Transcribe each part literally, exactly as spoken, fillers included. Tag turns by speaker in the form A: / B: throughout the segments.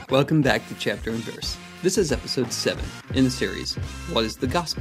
A: Welcome back to Chapter and Verse. This is episode seven in the series, What is the Gospel?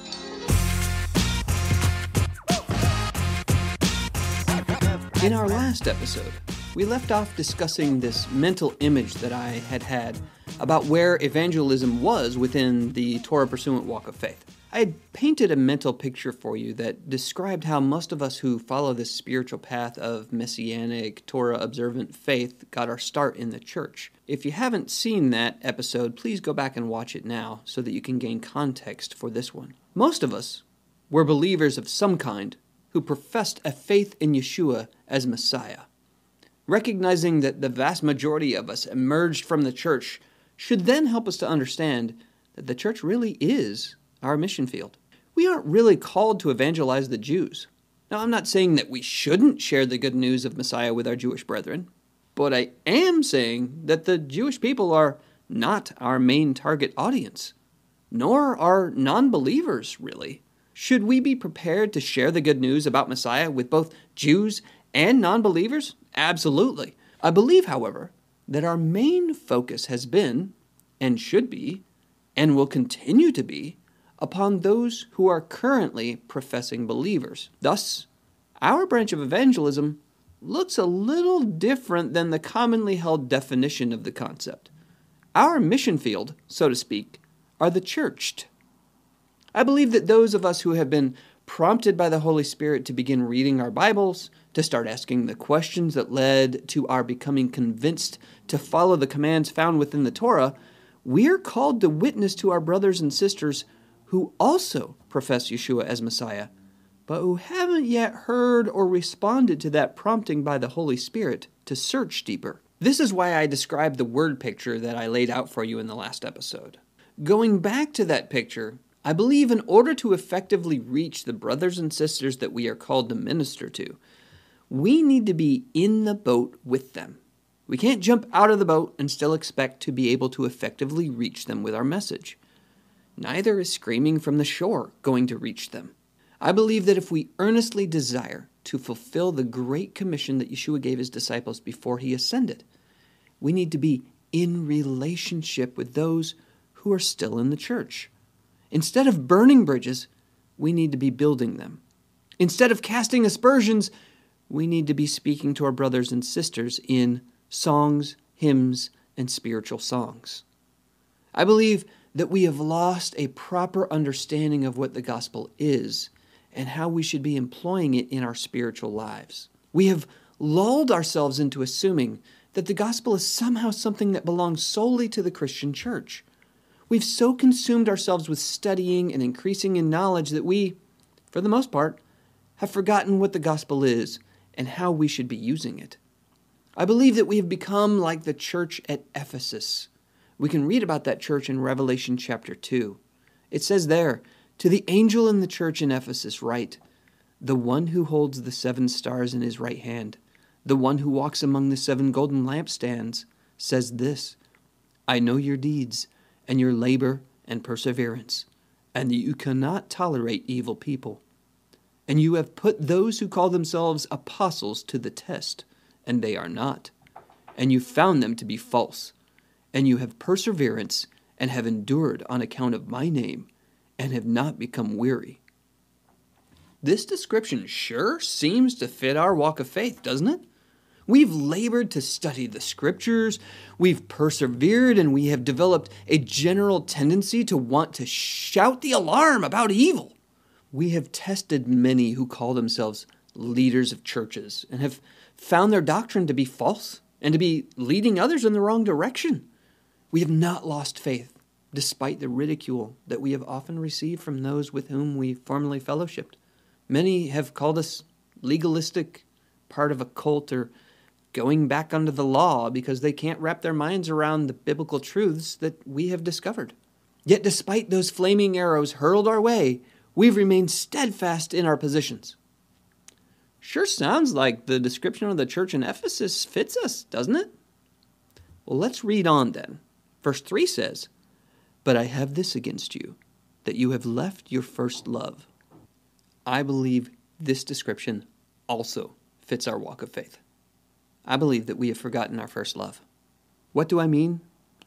A: In our last episode, we left off discussing this mental image that I had had about where evangelism was within the Torah-pursuant walk of faith. I had painted a mental picture for you that described how most of us who follow this spiritual path of messianic, Torah-observant faith got our start in the church. If you haven't seen that episode, please go back and watch it now so that you can gain context for this one. Most of us were believers of some kind who professed a faith in Yeshua as Messiah. Recognizing that the vast majority of us emerged from the church should then help us to understand that the church really is our mission field. We aren't really called to evangelize the Jews. Now, I'm not saying that we shouldn't share the good news of Messiah with our Jewish brethren, but I am saying that the Jewish people are not our main target audience, nor are non-believers, really. Should we be prepared to share the good news about Messiah with both Jews and non-believers? Absolutely. I believe, however, that our main focus has been, and should be, and will continue to be, upon those who are currently professing believers. Thus, our branch of evangelism looks a little different than the commonly held definition of the concept. Our mission field, so to speak, are the churched. I believe that those of us who have been prompted by the Holy Spirit to begin reading our Bibles, to start asking the questions that led to our becoming convinced to follow the commands found within the Torah, we're called to witness to our brothers and sisters who also profess Yeshua as Messiah, but who haven't yet heard or responded to that prompting by the Holy Spirit to search deeper. This is why I described the word picture that I laid out for you in the last episode. Going back to that picture, I believe in order to effectively reach the brothers and sisters that we are called to minister to, we need to be in the boat with them. We can't jump out of the boat and still expect to be able to effectively reach them with our message. Neither is screaming from the shore going to reach them. I believe that if we earnestly desire to fulfill the great commission that Yeshua gave his disciples before he ascended, we need to be in relationship with those who are still in the church. Instead of burning bridges, we need to be building them. Instead of casting aspersions, we need to be speaking to our brothers and sisters in songs, hymns, and spiritual songs. I believe that we have lost a proper understanding of what the gospel is and how we should be employing it in our spiritual lives. We have lulled ourselves into assuming that the gospel is somehow something that belongs solely to the Christian church. We've so consumed ourselves with studying and increasing in knowledge that we, for the most part, have forgotten what the gospel is and how we should be using it. I believe that we have become like the church at Ephesus. We can read about that church in Revelation chapter two. It says there, "To the angel in the church in Ephesus write, the one who holds the seven stars in his right hand, the one who walks among the seven golden lampstands, says this, I know your deeds, and your labor and perseverance, and that you cannot tolerate evil people. And you have put those who call themselves apostles to the test, and they are not. And you found them to be false. And you have perseverance, and have endured on account of my name, and have not become weary." This description sure seems to fit our walk of faith, doesn't it? We've labored to study the scriptures, we've persevered, and we have developed a general tendency to want to shout the alarm about evil. We have tested many who call themselves leaders of churches and have found their doctrine to be false and to be leading others in the wrong direction. We have not lost faith, despite the ridicule that we have often received from those with whom we formerly fellowshipped. Many have called us legalistic, part of a cult, or going back under the law because they can't wrap their minds around the biblical truths that we have discovered. Yet despite those flaming arrows hurled our way, we've remained steadfast in our positions. Sure sounds like the description of the church in Ephesus fits us, doesn't it? Well, let's read on then. Verse three says, "But I have this against you, that you have left your first love." I believe this description also fits our walk of faith. I believe that we have forgotten our first love. What do I mean?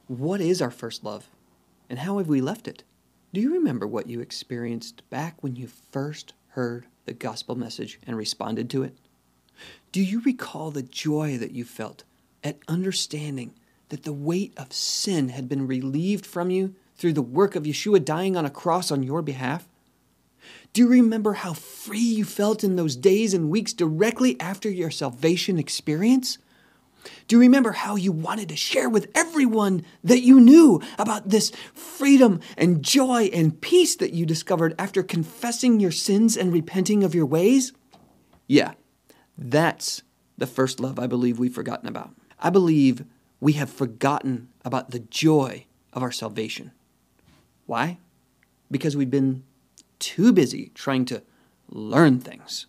A: What is our first love, and how have we left it? Do you remember what you experienced back when you first heard the gospel message and responded to it? Do you recall the joy that you felt at understanding that the weight of sin had been relieved from you through the work of Yeshua dying on a cross on your behalf? Do you remember how free you felt in those days and weeks directly after your salvation experience? Do you remember how you wanted to share with everyone that you knew about this freedom and joy and peace that you discovered after confessing your sins and repenting of your ways? Yeah, that's the first love I believe we've forgotten about. I believe we have forgotten about the joy of our salvation. Why? Because we've been too busy trying to learn things.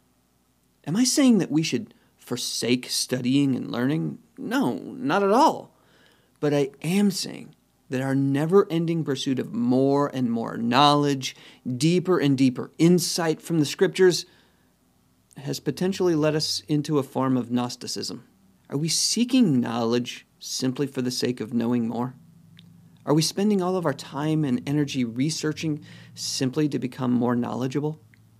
A: Am I saying that we should forsake studying and learning? No, not at all. But I am saying that our never-ending pursuit of more and more knowledge, deeper and deeper insight from the Scriptures, has potentially led us into a form of Gnosticism. Are we seeking knowledge simply for the sake of knowing more? Are we spending all of our time and energy researching simply to become more knowledgeable?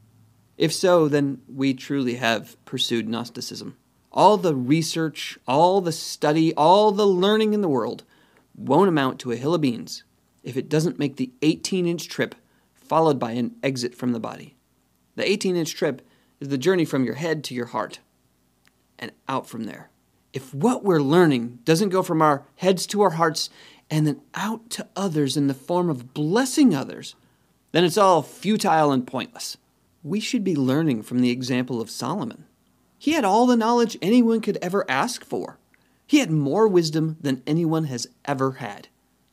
A: If so, then we truly have pursued Gnosticism. All the research, all the study, all the learning in the world won't amount to a hill of beans if it doesn't make the eighteen-inch trip followed by an exit from the body. The eighteen-inch trip is the journey from your head to your heart and out from there. If what we're learning doesn't go from our heads to our hearts and then out to others in the form of blessing others, then it's all futile and pointless. We should be learning from the example of Solomon. He had all the knowledge anyone could ever ask for. He had more wisdom than anyone has ever had.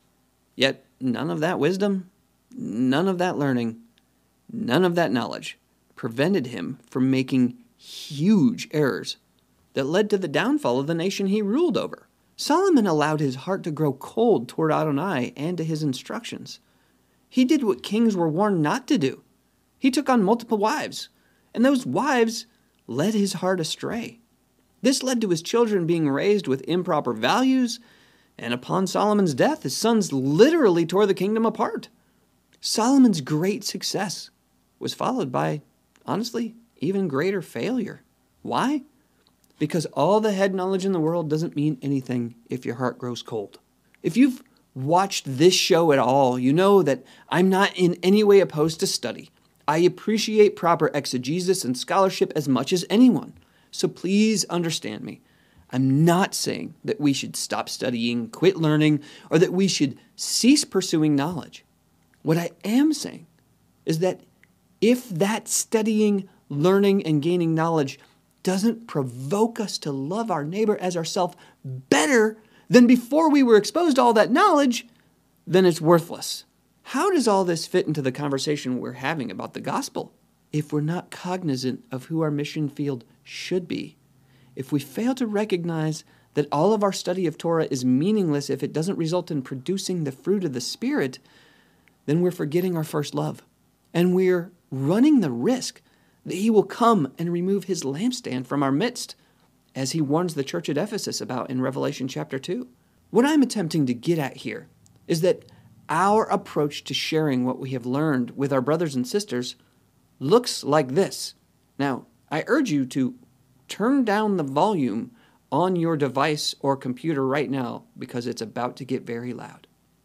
A: Yet none of that wisdom, none of that learning, none of that knowledge prevented him from making huge errors that led to the downfall of the nation he ruled over. Solomon allowed his heart to grow cold toward Adonai and to his instructions. He did what kings were warned not to do. He took on multiple wives, and those wives led his heart astray. This led to his children being raised with improper values, and upon Solomon's death, his sons literally tore the kingdom apart. Solomon's great success was followed by, honestly, even greater failure. Why? Because all the head knowledge in the world doesn't mean anything if your heart grows cold. If you've watched this show at all, you know that I'm not in any way opposed to study. I appreciate proper exegesis and scholarship as much as anyone. So please understand me. I'm not saying that we should stop studying, quit learning, or that we should cease pursuing knowledge. What I am saying is that if that studying, learning, and gaining knowledge doesn't provoke us to love our neighbor as ourselves better than before we were exposed to all that knowledge, then it's worthless. How does all this fit into the conversation we're having about the gospel? If we're not cognizant of who our mission field should be, if we fail to recognize that all of our study of Torah is meaningless if it doesn't result in producing the fruit of the Spirit, then we're forgetting our first love. And we're running the risk that he will come and remove his lampstand from our midst, as he warns the church at Ephesus about in Revelation chapter two. What I'm attempting to get at here is that our approach to sharing what we have learned with our brothers and sisters looks like this. Now, I urge you to turn down the volume on your device or computer right now because it's about to get very loud.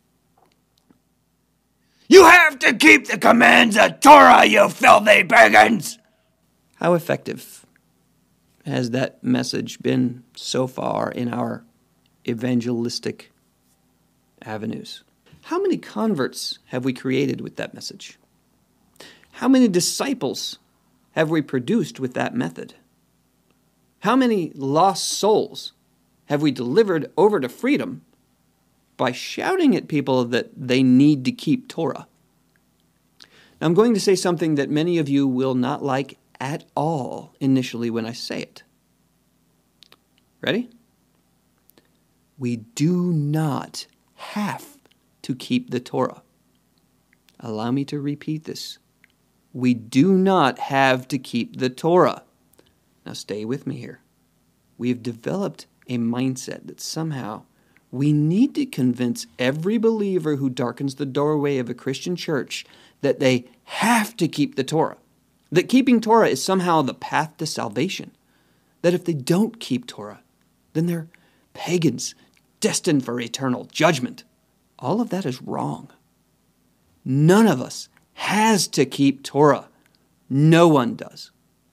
A: You have to keep the commands of Torah, you filthy pagans! How effective has that message been so far in our evangelistic avenues? How many converts have we created with that message? How many disciples have we produced with that method? How many lost souls have we delivered over to freedom by shouting at people that they need to keep Torah? Now, I'm going to say something that many of you will not like at all initially when I say it. Ready? We do not have to keep the Torah. Allow me to repeat this. We do not have to keep the Torah. Now stay with me here. We have developed a mindset that somehow We need to convince every believer who darkens the doorway of a Christian church that they have to keep the Torah, that keeping Torah is somehow the path to salvation, that if they don't keep Torah, then they're pagans destined for eternal judgment. All of that is wrong. None of us has to keep Torah. No one does.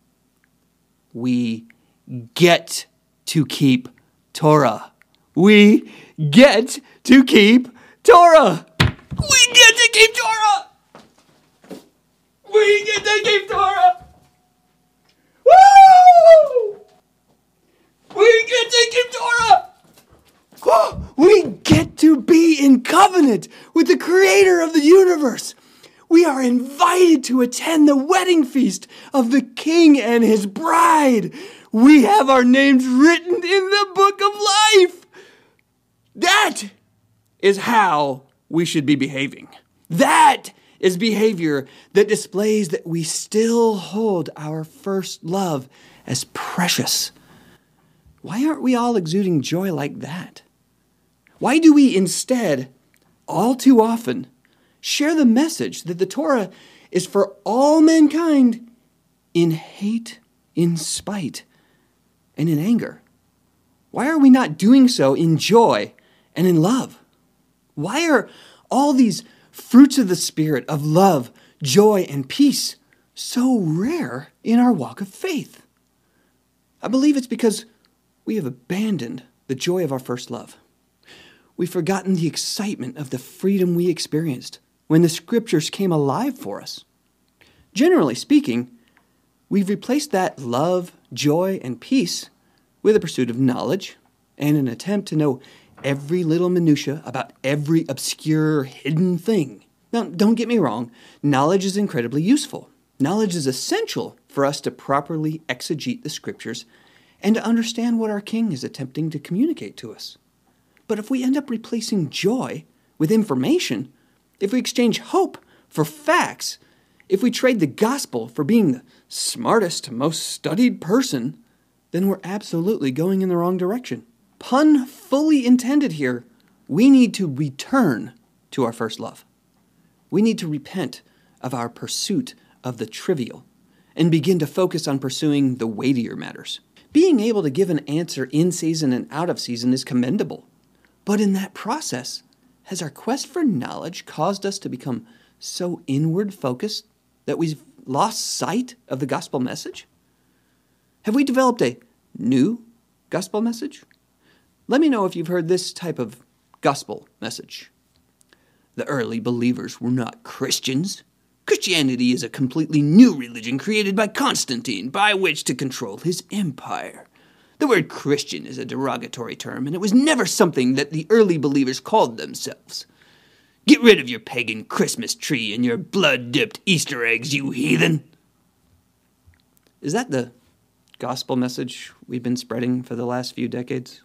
A: We get to keep Torah. We get to keep Torah. We get to keep Torah. We get to keep Torah. Woo! We get to keep Torah. Oh, we get to be in covenant with the Creator of the universe. We are invited to attend the wedding feast of the King and his bride. We have our names written in the book of life. That is how we should be behaving. That is behavior that displays that we still hold our first love as precious. Why aren't we all exuding joy like that? Why do we instead, all too often, share the message that the Torah is for all mankind in hate, in spite, and in anger? Why are we not doing so in joy and in love? Why are all these fruits of the Spirit of love, joy, and peace so rare in our walk of faith? I believe it's because we have abandoned the joy of our first love. We've forgotten the excitement of the freedom we experienced when the Scriptures came alive for us. Generally speaking, we've replaced that love, joy, and peace with a pursuit of knowledge and an attempt to know every little minutia about every obscure, hidden thing. Now, don't get me wrong, knowledge is incredibly useful. Knowledge is essential for us to properly exegete the Scriptures and to understand what our King is attempting to communicate to us. But if we end up replacing joy with information, if we exchange hope for facts, if we trade the gospel for being the smartest, most studied person, then we're absolutely going in the wrong direction. Pun fully intended here, we need to return to our first love. We need to repent of our pursuit of the trivial and begin to focus on pursuing the weightier matters. Being able to give an answer in season and out of season is commendable. But in that process, has our quest for knowledge caused us to become so inward focused that we've lost sight of the gospel message? Have we developed a new gospel message? Let me know if you've heard this type of gospel message. The early believers were not Christians. Christianity is a completely new religion created by Constantine by which to control his empire. The word Christian is a derogatory term, and it was never something that the early believers called themselves. Get rid of your pagan Christmas tree and your blood-dipped Easter eggs, you heathen! Is that the gospel message we've been spreading for the last few decades?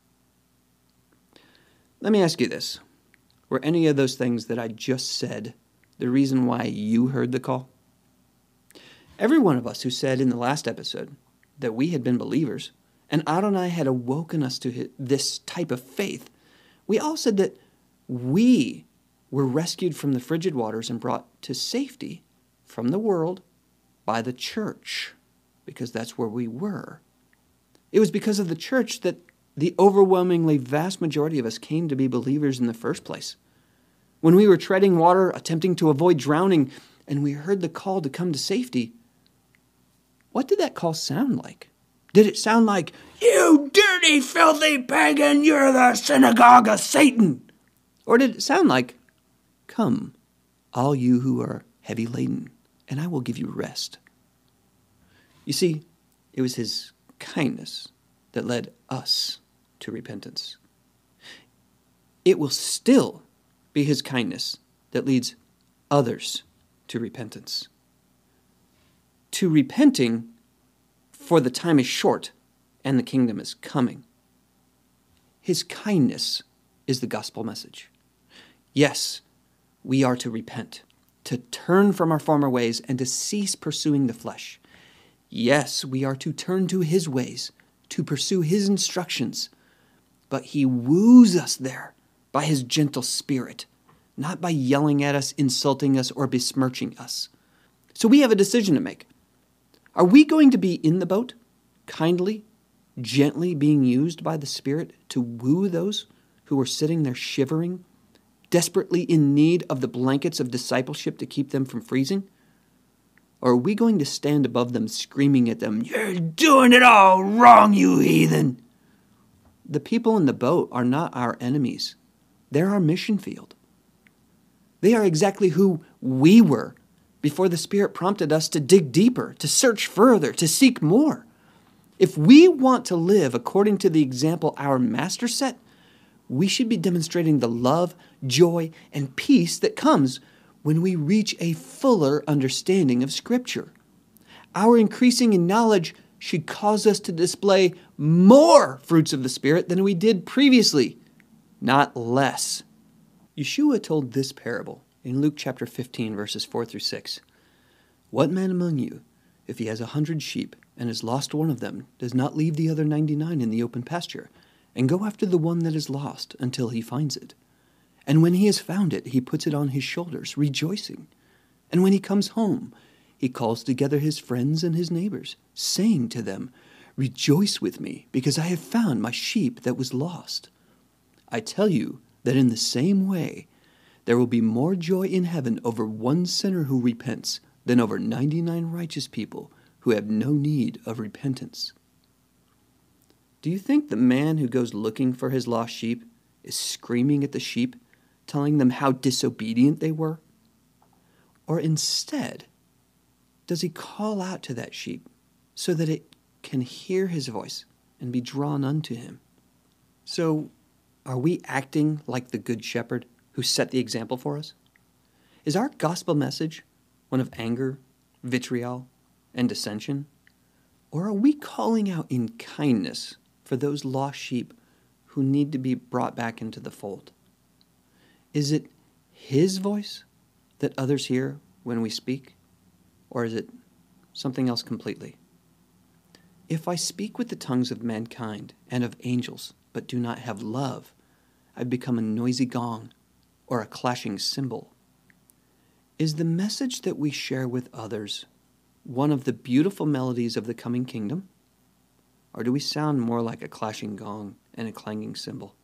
A: Let me ask you this. Were any of those things that I just said the reason why you heard the call? Every one of us who said in the last episode that we had been believers, and Adonai had awoken us to this type of faith, we all said that we were rescued from the frigid waters and brought to safety from the world by the church, because that's where we were. It was because of the church that the overwhelmingly vast majority of us came to be believers in the first place. When we were treading water, attempting to avoid drowning, and we heard the call to come to safety, what did that call sound like? Did it sound like, "You dirty, filthy pagan, you're the synagogue of Satan"? Or did it sound like, "Come, all you who are heavy laden, and I will give you rest"? You see, it was his kindness that led us to repentance. It will still be his kindness that leads others to repentance. To repenting, for the time is short and the kingdom is coming. His kindness is the gospel message. Yes, we are to repent, to turn from our former ways and to cease pursuing the flesh. Yes, we are to turn to his ways, to pursue his instructions. but he woos us there by his gentle spirit, not by yelling at us, insulting us, or besmirching us. So we have a decision to make. Are we going to be in the boat, kindly, gently being used by the Spirit to woo those who are sitting there shivering, desperately in need of the blankets of discipleship to keep them from freezing? Or are we going to stand above them screaming at them, "You're doing it all wrong, you heathen"? The people in the boat are not our enemies. They're our mission field. They are exactly who we were before the Spirit prompted us to dig deeper, to search further, to seek more. If we want to live according to the example our Master set, we should be demonstrating the love, joy, and peace that comes when we reach a fuller understanding of Scripture. Our increasing in knowledge should cause us to display more fruits of the Spirit than we did previously, not less. Yeshua told this parable in Luke chapter fifteen, verses four through six. "What man among you, if he has a hundred sheep and has lost one of them, does not leave the other ninety-nine in the open pasture and go after the one that is lost until he finds it? And when he has found it, he puts it on his shoulders, rejoicing. And when he comes home, he calls together his friends and his neighbors, saying to them, 'Rejoice with me, because I have found my sheep that was lost.' I tell you that in the same way, there will be more joy in heaven over one sinner who repents than over ninety-nine righteous people who have no need of repentance." Do you think the man who goes looking for his lost sheep is screaming at the sheep, telling them how disobedient they were? Or instead, does he call out to that sheep so that it can hear his voice and be drawn unto him? So, are we acting like the Good Shepherd who set the example for us? Is our gospel message one of anger, vitriol, and dissension? Or are we calling out in kindness for those lost sheep who need to be brought back into the fold? Is it his voice that others hear when we speak? Or is it something else completely? If I speak with the tongues of mankind and of angels, but do not have love, I become a noisy gong or a clashing cymbal. Is the message that we share with others one of the beautiful melodies of the coming kingdom? Or do we sound more like a clashing gong and a clanging cymbal?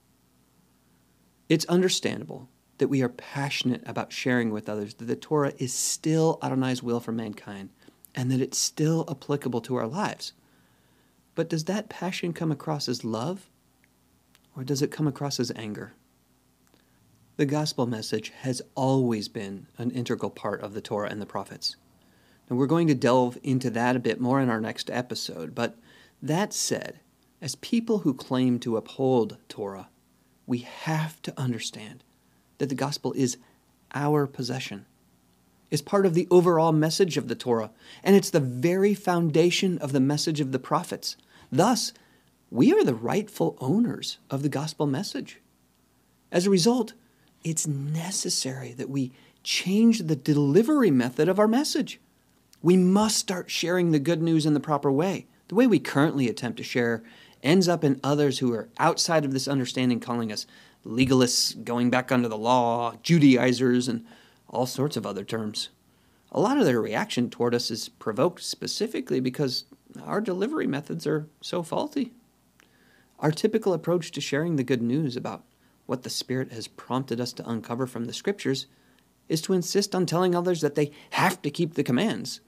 A: It's understandable that we are passionate about sharing with others that the Torah is still Adonai's will for mankind and that it's still applicable to our lives. But does that passion come across as love, or does it come across as anger? The gospel message has always been an integral part of the Torah and the prophets. And we're going to delve into that a bit more in our next episode. But that said, as people who claim to uphold Torah, we have to understand that the gospel is our possession. It's part of the overall message of the Torah, and it's the very foundation of the message of the prophets. Thus, we are the rightful owners of the gospel message. As a result, it's necessary that we change the delivery method of our message. We must start sharing the good news in the proper way. The way we currently attempt to share ends up in others who are outside of this understanding calling us legalists, going back under the law, Judaizers, and all sorts of other terms. A lot of their reaction toward us is provoked specifically because our delivery methods are so faulty. Our typical approach to sharing the good news about what the Spirit has prompted us to uncover from the Scriptures is to insist on telling others that they have to keep the commands.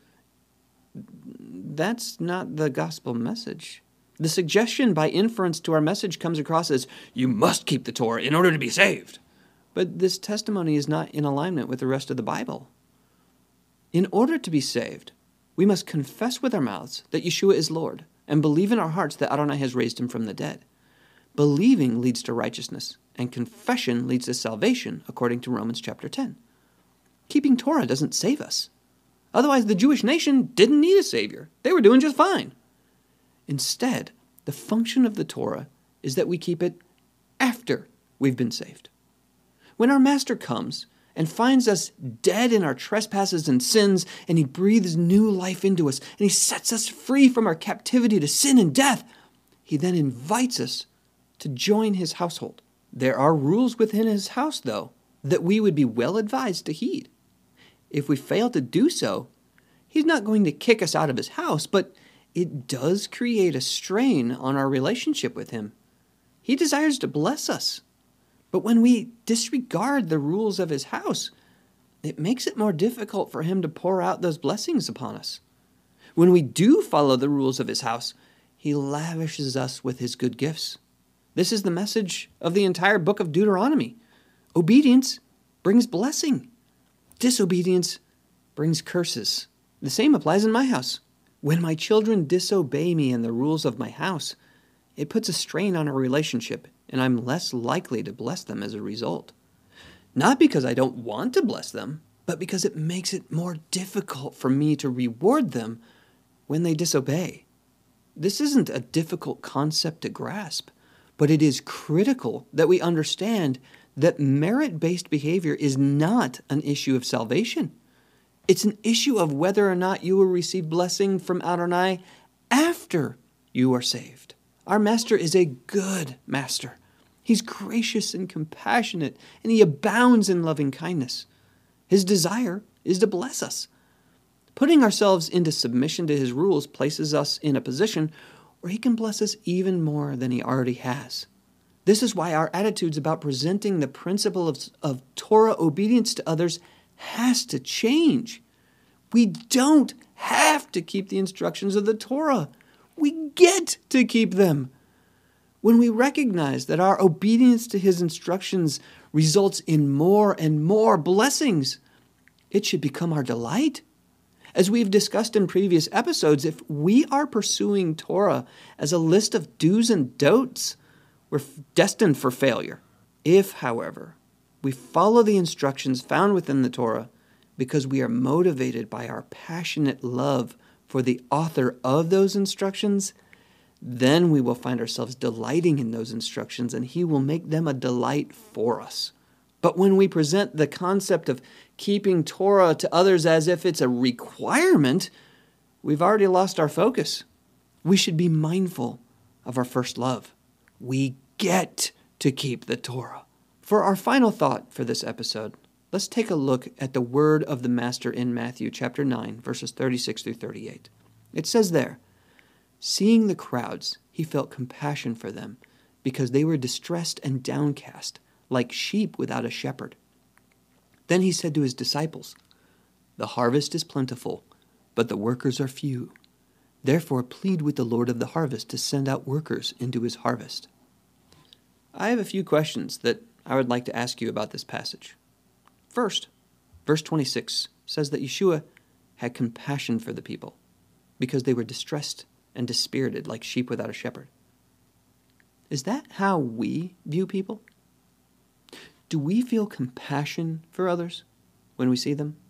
A: That's not the gospel message. The suggestion by inference to our message comes across as, you must keep the Torah in order to be saved. But this testimony is not in alignment with the rest of the Bible. In order to be saved, we must confess with our mouths that Yeshua is Lord and believe in our hearts that Adonai has raised him from the dead. Believing leads to righteousness, and confession leads to salvation, according to Romans chapter ten. Keeping Torah doesn't save us. Otherwise, the Jewish nation didn't need a savior. They were doing just fine. Instead, the function of the Torah is that we keep it after we've been saved. When our Master comes and finds us dead in our trespasses and sins, and he breathes new life into us, and he sets us free from our captivity to sin and death, he then invites us to join his household. There are rules within his house, though, that we would be well advised to heed. If we fail to do so, he's not going to kick us out of his house, but it does create a strain on our relationship with him. He desires to bless us, but when we disregard the rules of his house, it makes it more difficult for him to pour out those blessings upon us. When we do follow the rules of his house, he lavishes us with his good gifts. This is the message of the entire book of Deuteronomy. Obedience brings blessing. Disobedience brings curses. The same applies in my house. When my children disobey me and the rules of my house, it puts a strain on our relationship, and I'm less likely to bless them as a result. Not because I don't want to bless them, but because it makes it more difficult for me to reward them when they disobey. This isn't a difficult concept to grasp, but it is critical that we understand that merit-based behavior is not an issue of salvation. It's an issue of whether or not you will receive blessing from Adonai after you are saved. Our master is a good master. He's gracious and compassionate, and he abounds in loving kindness. His desire is to bless us. Putting ourselves into submission to his rules places us in a position where he can bless us even more than he already has. This is why our attitudes about presenting the principle of, of Torah obedience to others has to change. We don't have to keep the instructions of the Torah. We get to keep them. When we recognize that our obedience to his instructions results in more and more blessings, it should become our delight. As we've discussed in previous episodes, if we are pursuing Torah as a list of do's and don'ts, we're destined for failure. If, however, we follow the instructions found within the Torah because we are motivated by our passionate love for the author of those instructions, then we will find ourselves delighting in those instructions, and he will make them a delight for us. But when we present the concept of keeping Torah to others as if it's a requirement, we've already lost our focus. We should be mindful of our first love. We get to keep the Torah. For our final thought for this episode, let's take a look at the word of the Master in Matthew chapter nine, verses thirty-six through thirty-eight. It says there, "Seeing the crowds, he felt compassion for them, because they were distressed and downcast, like sheep without a shepherd. Then he said to his disciples, 'The harvest is plentiful, but the workers are few. Therefore plead with the Lord of the harvest to send out workers into his harvest.'" I have a few questions that I would like to ask you about this passage. First, verse twenty-six says that Yeshua had compassion for the people because they were distressed and dispirited like sheep without a shepherd. Is that how we view people? Do we feel compassion for others when we see them?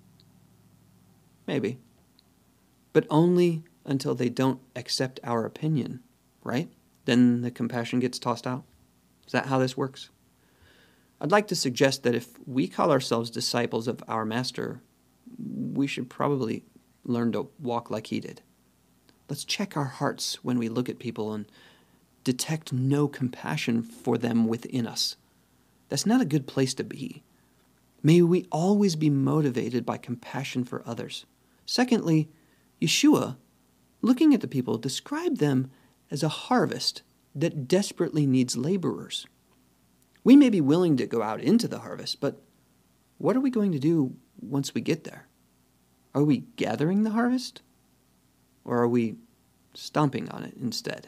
A: Maybe. But only until they don't accept our opinion, right? Then the compassion gets tossed out. Is that how this works? I'd like to suggest that if we call ourselves disciples of our Master, we should probably learn to walk like he did. Let's check our hearts when we look at people and detect no compassion for them within us. That's not a good place to be. May we always be motivated by compassion for others. Secondly, Yeshua, looking at the people, described them as a harvest that desperately needs laborers. We may be willing to go out into the harvest, but what are we going to do once we get there? Are we gathering the harvest? Or are we stomping on it instead?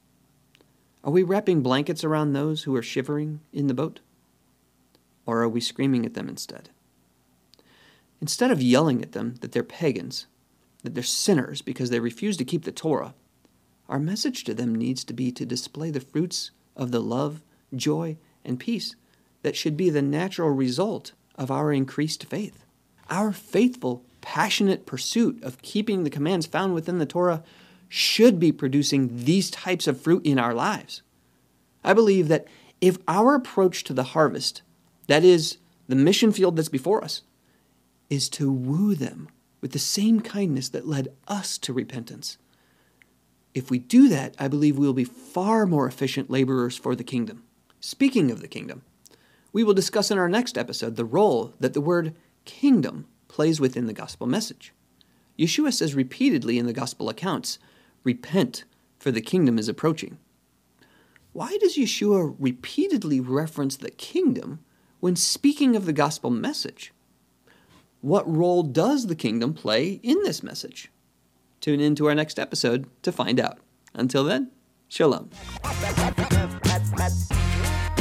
A: Are we wrapping blankets around those who are shivering in the boat? Or are we screaming at them instead? Instead of yelling at them that they're pagans, that they're sinners because they refuse to keep the Torah, our message to them needs to be to display the fruits of the love, joy, and peace that should be the natural result of our increased faith. Our faithful, passionate pursuit of keeping the commands found within the Torah should be producing these types of fruit in our lives. I believe that if our approach to the harvest, that is, the mission field that's before us, is to woo them with the same kindness that led us to repentance, If we do that, I believe we will be far more efficient laborers for the kingdom. Speaking of the kingdom, we will discuss in our next episode the role that the word kingdom plays within the gospel message. Yeshua says repeatedly in the gospel accounts, "Repent, for the kingdom is approaching." Why does Yeshua repeatedly reference the kingdom when speaking of the gospel message? What role does the kingdom play in this message? Tune in to our next episode to find out. Until then, shalom.